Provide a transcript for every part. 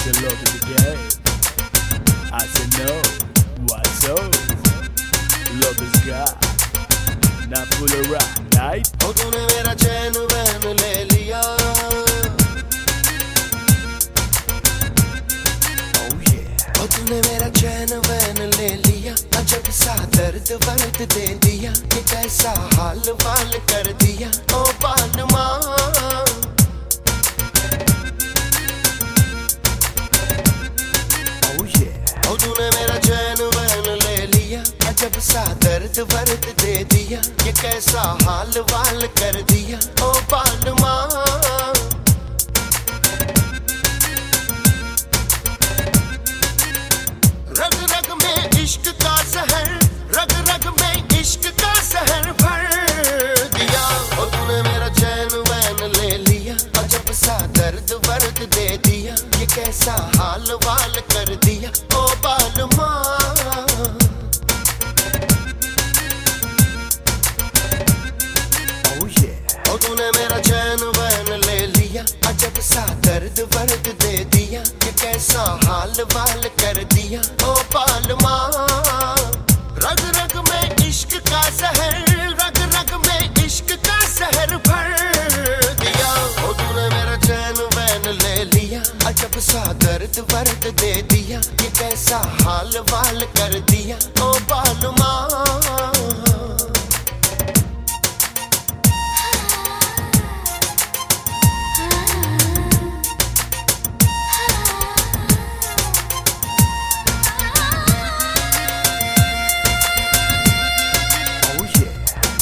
said love is a game. I said no, why so? Love is God, not full of rock, right? ओ तूने मेरा चैन van ले लिया, Oh yeah. ओ तूने मेरा चैन van ले लिया, अजब सा दर्द वर्द दे दिया, ये कैसा हाल वाल कर दिया, ओ बालमा। Oh yeah. ओ तूने मेरा चैन वैन ले लिया, अजब सा दर्द वर्द दे दिया, ये कैसा हाल वाल कर दिया, ओ बालमा। रग रग में इश्क का जहर, रग रग में इश्क का जहर भर दिया, ओ तूने मेरा चैन वैन ले लिया, अजब सा दर्द वर्द दे दिया, ये कैसा हाल वाल कर दिया, ओ बालमा। Oh yeah. ओ तूने मेरा चैन वैन ले लिया, अजब सा दर्द वर्द दे दिया, ये कैसा हाल वाल कर दिया, ओ बालमा। रग रग में इश्क का जहर, रग रग में इश्क का जहर भर दिया, ओ तूने मेरा चैन वैन ले लिया, अजब सा दर्द वर्द दे दिया, ये कैसा हाल वाल कर दिया, ओ बालमा। Oh yeah.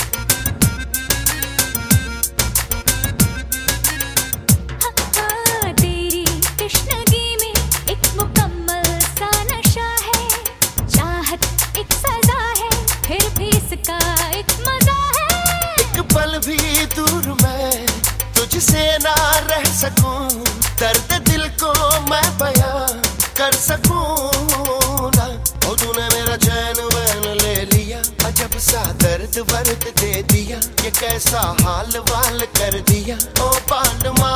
तेरी कृष्णगी में एक मुकम्मल सा नशा है, चाहत एक सजा है, फिर भी इसका एक मजा है। एक पल भी दूर मैं तुझसे ना रह सकूं, दर्द दिल को मैं बयां कर सकूं ना। ओ तूने मेरा चैन वैन ले लिया, अजब सा दर्द वर्द दे दिया, ये कैसा हाल वाल कर दिया, ओ बालमा।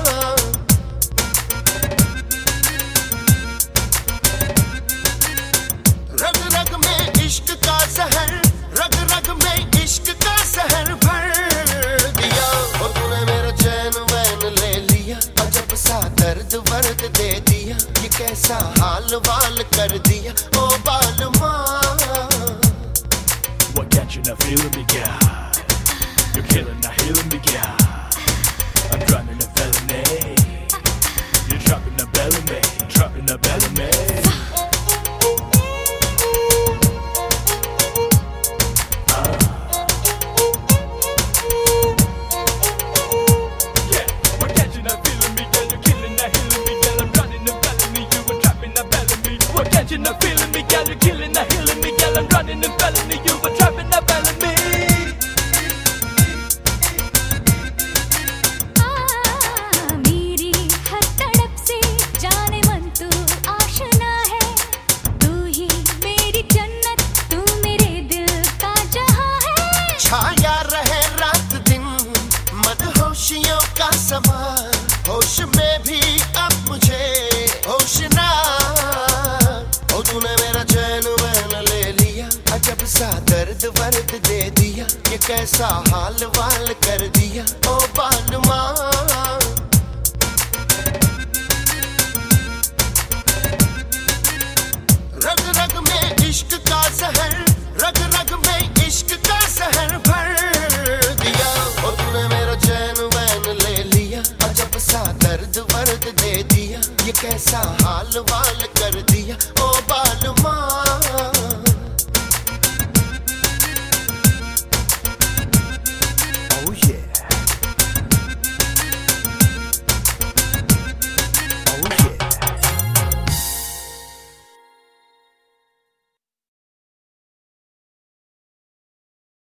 रग रग में इश्क का जहर, रग रग में इश्क का जहर भर दिया, ओ तूने मेरा चैन वैन ले लिया, अजब सा दर्द वर्द दे दिया, ये कैसा हाल वाल कर दिया, ओ बालमा। What can't you not feeling me, girl? You're killing, not healing me, girl. I'm drowning a felony. You're dropping the belly, me, dropping the belly, me. Yeah, what can't you not feeling me, girl? You're killing, not healing me, girl. I'm drowning the belly, me. You were trapping the belly, me. What can't you not feeling me, girl? You're killing, not healing me, girl. I'm drowning the belly, me. You were trapping the belly, me. मेरी हर तड़प से जाने मन तू आशना है, तू ही मेरी जन्नत, तू मेरे दिल का जहां है। छाया रहे रात दिन मदहोशियों का समा, होश में भी अब मुझे होश ना। ओ तूने मेरा चैन वैन ले लिया, अजब सा दर्द वर्द दे दिया, ये कैसा हाल वाल कर दिया, ओ बालमा। रग रग में इश्क का जहर, रग रग में इश्क का जहर भर दिया, ओ तूने मेरा चैन वैन ले लिया, अजब सा दर्द वर्द दे दिया, ये कैसा हाल वाल कर दिया,